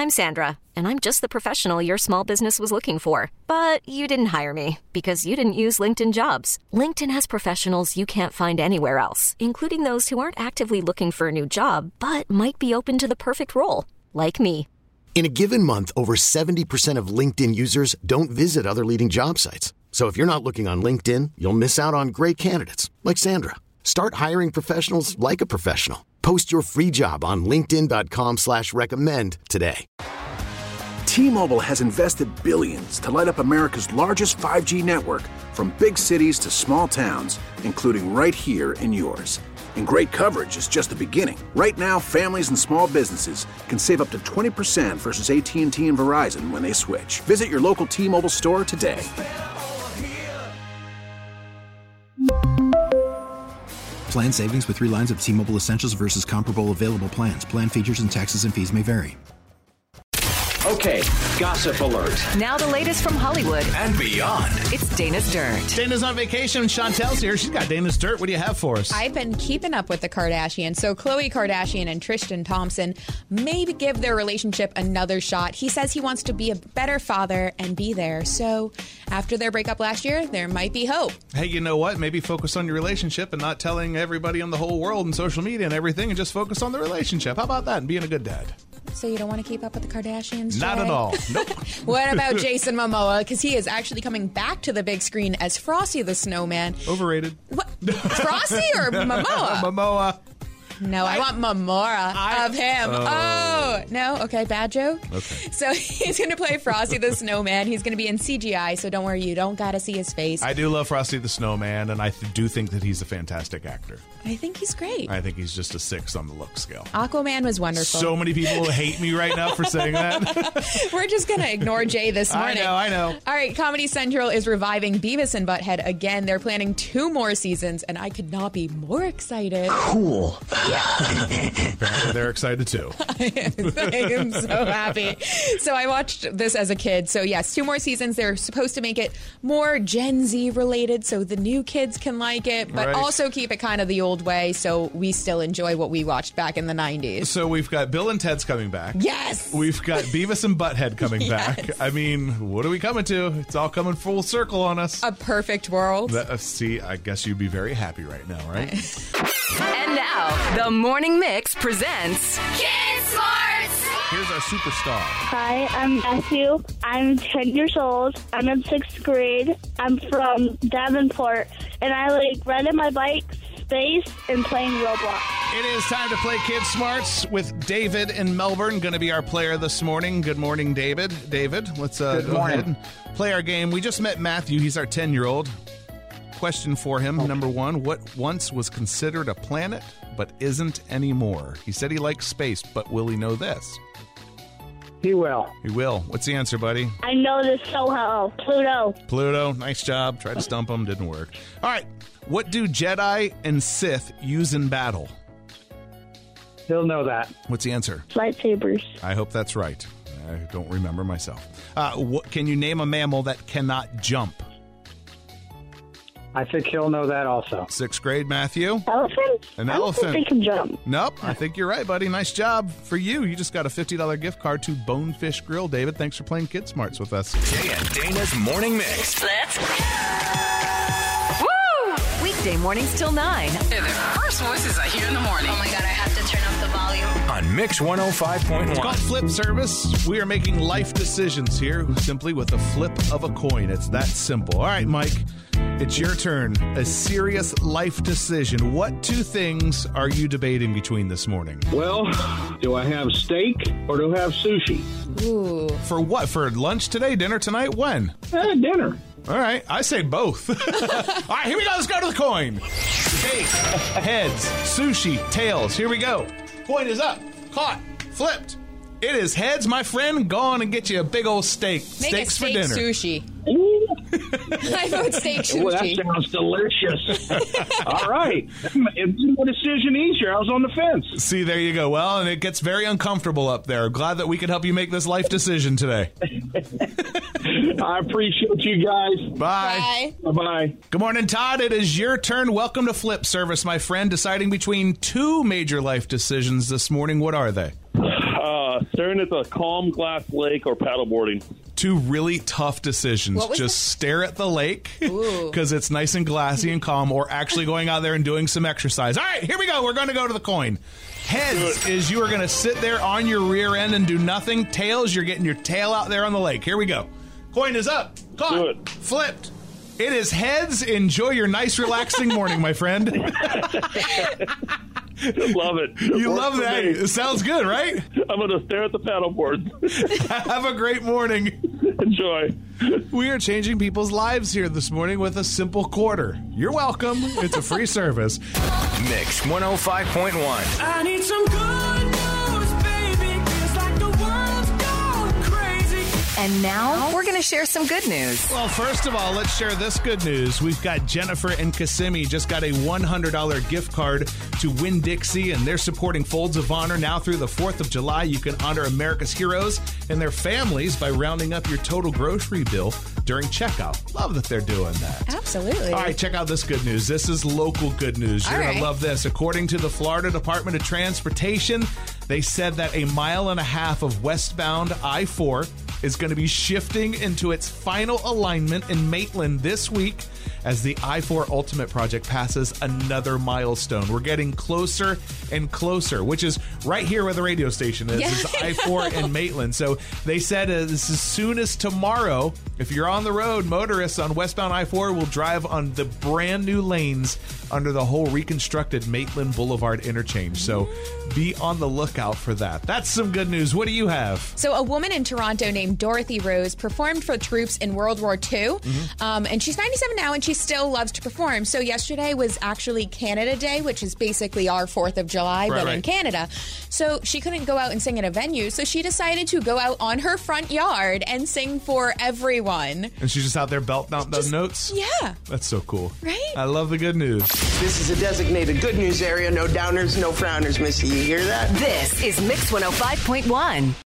I'm Sandra, and I'm just the professional your small business was looking for. But you didn't hire me because you didn't use LinkedIn Jobs. LinkedIn has professionals you can't find anywhere else, including those who aren't actively looking for a new job, but might be open to the perfect role, like me. In a given month, over 70% of LinkedIn users don't visit other leading job sites. So if you're not looking on LinkedIn, you'll miss out on great candidates like Sandra. Start hiring professionals like a professional. Post your free job on linkedin.com/recommend today. T-Mobile has invested billions to light up America's largest 5G network, from big cities to small towns, including right here in yours. And great coverage is just the beginning. Right now, families and small businesses can save up to 20% versus AT&T and Verizon when they switch. Visit your local T-Mobile store today. Plan savings with 3 lines of T-Mobile Essentials versus comparable available plans. Plan features and taxes and fees may vary. Okay, gossip alert. Now the latest from Hollywood and beyond. It's Dana's Dirt. Dana's on vacation. Chantel's here. She's got Dana's Dirt. What do you have for us? I've been keeping up with the Kardashians. So Khloe Kardashian and Tristan Thompson maybe give their relationship another shot. He says he wants to be a better father and be there. So after their breakup last year, there might be hope. Hey, you know what? Maybe focus on your relationship and not telling everybody on the whole world and social media and everything, and just focus on the relationship. How about that? And being a good dad. So you don't want to keep up with the Kardashians, Not Jay? at all. Nope. What about Jason Momoa? Because he is actually coming back to the big screen as Frosty the Snowman. Overrated. What? Frosty or Momoa? Momoa. No, I want Mamora of him. Oh, no? Okay, bad joke? Okay. So he's going to play Frosty the Snowman. He's going to be in CGI, so don't worry, you don't got to see his face. I do love Frosty the Snowman, and I do think that he's a fantastic actor. I think he's great. I think he's just a 6 on the look scale. Aquaman was wonderful. So many people hate me right now for saying that. We're just going to ignore Jay this morning. I know. All right, Comedy Central is reviving Beavis and Butthead again. They're planning 2 more seasons, and I could not be more excited. Cool. Apparently they're excited too. I am so happy. So I watched this as a kid. So yes, 2 more seasons. They're supposed to make it more Gen Z related so the new kids can like it, but also keep it kind of the old way so we still enjoy what we watched back in the 90s. So we've got Bill and Ted's coming back. Yes! We've got Beavis and Butthead coming back. I mean, what are we coming to? It's all coming full circle on us. A perfect world. See, I guess you'd be very happy right now, right? And now, the Morning Mix presents Kid Smarts! Here's our superstar. Hi, I'm Matthew. I'm 10 years old. I'm in 6th grade. I'm from Davenport, and I like riding my bike, space, and playing Roblox. It is time to play Kid Smarts with David in Melbourne. Going to be our player this morning. Good morning, David. David, let's go ahead and play our game. We just met Matthew. He's our 10-year-old. Question for him, number 1. What once was considered a planet but isn't anymore? He said he likes space, but will he know this? He will. He will. What's the answer, buddy? I know this so well. Pluto. Pluto. Nice job. Tried to stump him. Didn't work. All right. What do Jedi and Sith use in battle? He'll know that. What's the answer? Lightsabers. I hope that's right. I don't remember myself. Can you name a mammal that cannot jump? I think he'll know that also. 6th grade, Matthew? Elephant? An I don't elephant. think they can jump. Nope. I think you're right, buddy. Nice job for you. You just got a $50 gift card to Bonefish Grill. David, thanks for playing Kid Smarts with us. Jay and Dana's Morning Mix. Let's go! Woo! Weekday mornings till 9. They're the first voices I hear in the morning. Oh my God, I have to turn up the volume. On Mix 105.1. It's called Flip Service. We are making life decisions here simply with a flip of a coin. It's that simple. All right, Mike, it's your turn. A serious life decision. What 2 things are you debating between this morning? Well, do I have steak or do I have sushi? Ooh. For what? For lunch today? Dinner tonight? When? Dinner. All right, I say both. All right, here we go. Let's go to the coin. Steak, heads, sushi, tails. Here we go. Coin is up. Caught. Flipped. It is heads, my friend. Go on and get you a big old steak. Make Steaks a steak for dinner. Sushi. I vote steak sushi. Well, that sounds delicious. All right. It made my decision easier. I was on the fence. See, there you go. Well, and it gets very uncomfortable up there. Glad that we could help you make this life decision today. I appreciate you guys. Bye. Bye. Bye-bye. Good morning, Todd. It is your turn. Welcome to Flip Service, my friend. Deciding between 2 major life decisions this morning. What are they? Staring at the calm glass lake or paddleboarding. Two really tough decisions. Just stare at the lake because it's nice and glassy and calm, or actually going out there and doing some exercise. All right, here we go. We're going to go to the coin. Heads is you are going to sit there on your rear end and do nothing. Tails, you're getting your tail out there on the lake. Here we go. Coin is up. Caught. Flipped. It is heads. Enjoy your nice, relaxing morning, my friend. Love it. You love that. It sounds good, right? I'm going to stare at the paddleboard. Have a great morning. Enjoy. We are changing people's lives here this morning with a simple quarter. You're welcome. It's a free service. Mix 105.1. I need some good news, baby. Feels like the world's gone crazy. And now we're going to share some good news. Well, first of all, let's share this good news. We've got Jennifer and Kissimmee just got a $100 gift card to Winn-Dixie, and they're supporting Folds of Honor now through the 4th of July. You can honor America's heroes and their families by rounding up your total grocery bill during checkout. Love that they're doing that. Absolutely. All right, check out this good news. This is local good news. You're going to love this. According to the Florida Department of Transportation, they said that 1.5 miles of westbound I-4 is going to be shifting into its final alignment in Maitland this week as the I-4 Ultimate project passes another milestone. We're getting closer and closer, which is right here where the radio station is. It's I-4 in Maitland. So they said as soon as tomorrow, if you're on the road, motorists on westbound I-4 will drive on the brand new lanes under the whole reconstructed Maitland Boulevard interchange. So be on the lookout for that. That's some good news. What do you have? So a woman in Toronto named Dorothy Rose performed for troops in World War II. And she's 97 now, and she still loves to perform. So yesterday was actually Canada Day, which is basically our 4th of July, but in Canada. So she couldn't go out and sing at a venue. So she decided to go out on her front yard and sing for everyone. And she's just out there belting out those notes? Yeah. That's so cool. Right? I love the good news. This is a designated good news area. No downers, no frowners, Missy. You hear that? This is Mix 105.1.